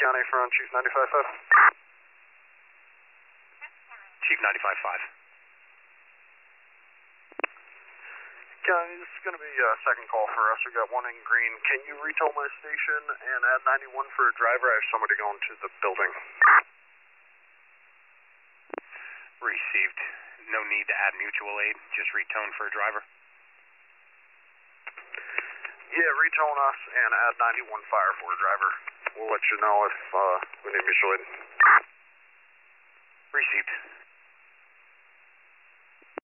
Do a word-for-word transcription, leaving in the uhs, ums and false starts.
Keone from Chief ninety-five five. Chief ninety-five five. Keone, this is going to be a second call for us. We got one in green. Can you retell my station and add ninety-one for a driver? I have somebody going to the building. Received. No need to add mutual aid. Just retone for a driver. Yeah, retone us and add ninety-one fire for a driver. We'll let you know if uh, we need mutual aid. Received.